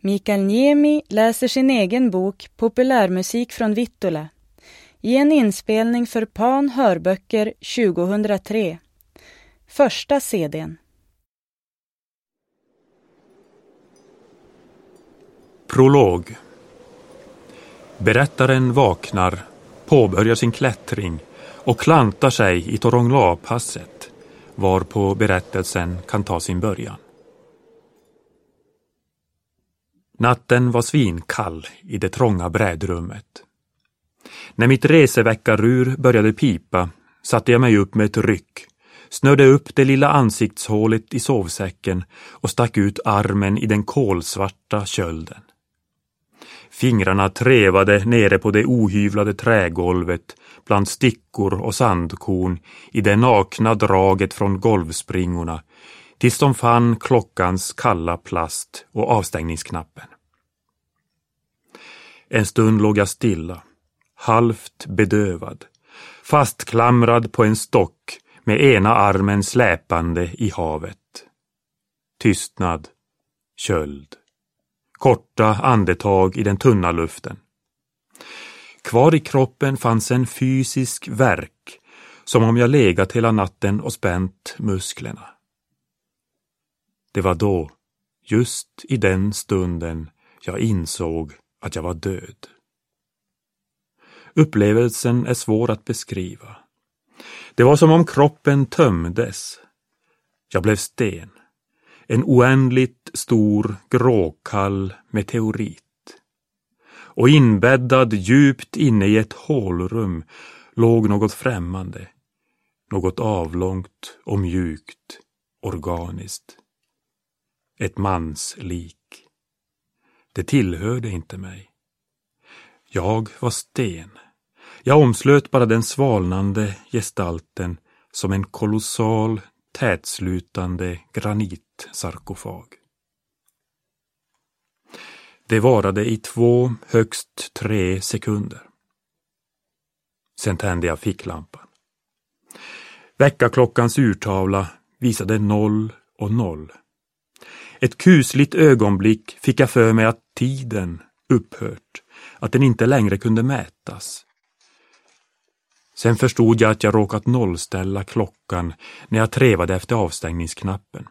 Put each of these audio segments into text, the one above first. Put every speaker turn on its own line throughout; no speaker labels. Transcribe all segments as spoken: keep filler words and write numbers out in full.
Mikael Niemi läser sin egen bok Populärmusik från Vittula i en inspelning för Pan hörböcker tjugohundratre. Första C D:n.
Prolog. Berättaren vaknar, påbörjar sin klättring och klantar sig i Torongla-passet, varpå berättelsen kan ta sin början. Natten var svinkall i det trånga brädrummet. När mitt reseveckarur började pipa satte jag mig upp med ett ryck, snörde upp det lilla ansiktshålet i sovsäcken och stack ut armen i den kolsvarta kölden. Fingrarna trevade nere på det ohyvlade trägolvet bland stickor och sandkorn i det nakna draget från golvspringorna tills de fann klockans kalla plast och avstängningsknappen. En stund låg jag stilla, halvt bedövad, fastklamrad på en stock med ena armen släpande i havet. Tystnad, köld. Korta andetag i den tunna luften. Kvar i kroppen fanns en fysisk värk, som om jag legat hela natten och spänt musklerna. Det var då, just i den stunden, jag insåg att jag var död. Upplevelsen är svår att beskriva. Det var som om kroppen tömdes. Jag blev sten. En oändligt stor gråkall meteorit. Och inbäddad djupt inne i ett hålrum låg något främmande. Något avlångt och mjukt, organiskt. Ett manslik. Det tillhörde inte mig. Jag var sten. Jag omslöt bara den svalnande gestalten som en kolossal, tätslutande granitsarkofag. Det varade i två, högst tre sekunder. Sen tände jag ficklampan. Väckarklockans urtavla visade noll och noll. Ett kusligt ögonblick fick jag för mig att tiden upphört, att den inte längre kunde mätas. Sen förstod jag att jag råkat nollställa klockan när jag trevade efter avstängningsknappen.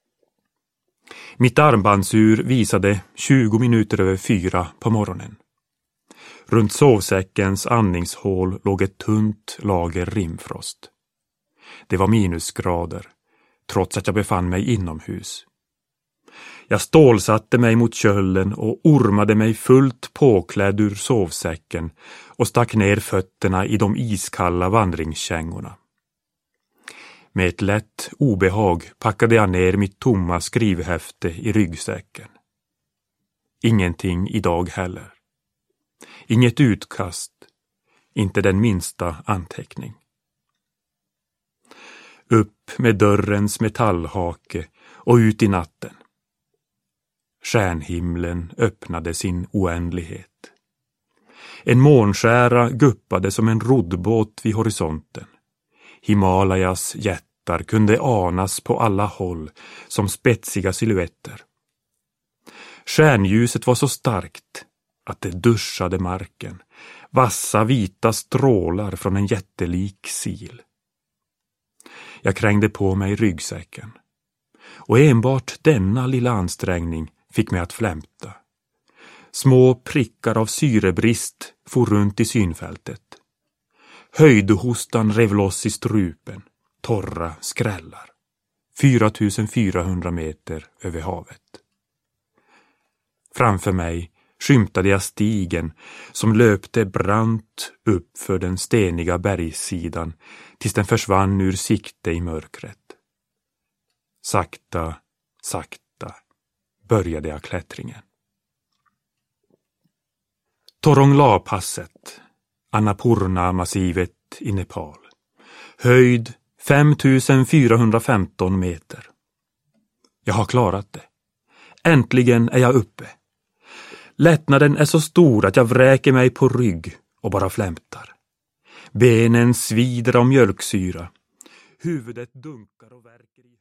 Mitt armbandsur visade tjugo minuter över fyra på morgonen. Runt sovsäckens andningshål låg ett tunt lager rimfrost. Det var minusgrader, trots att jag befann mig inomhus. Jag stålsatte mig mot kölden och ormade mig fullt påklädd ur sovsäcken och stack ner fötterna i de iskalla vandringskängorna. Med ett lätt obehag packade jag ner mitt tomma skrivhäfte i ryggsäcken. Ingenting idag heller. Inget utkast, inte den minsta anteckning. Upp med dörrens metallhake och ut i natten. Stjärnhimlen öppnade sin oändlighet. En månskära guppade som en roddbåt vid horisonten. Himalayas jättar kunde anas på alla håll som spetsiga silhuetter. Stjärnljuset var så starkt att det duschade marken, vassa vita strålar från en jättelik sil. Jag krängde på mig ryggsäcken, och enbart denna lilla ansträngning fick mig att flämta. Små prickar av syrebrist for runt i synfältet. Höjdhostan rev loss i strupen, torra skrällar. fyra tusen fyrahundra meter över havet. Framför mig skymtade jag stigen som löpte brant upp för den steniga bergssidan tills den försvann ur sikte i mörkret. Sakta, sakta började jag klättringen. Torongla-passet, Annapurna-massivet i Nepal. Höjd fem tusen fyrahundrafemton meter. Jag har klarat det. Äntligen är jag uppe. Lättnaden är så stor att jag vräker mig på rygg och bara flämtar. Benen svider av mjölksyra. Huvudet dunkar och värker i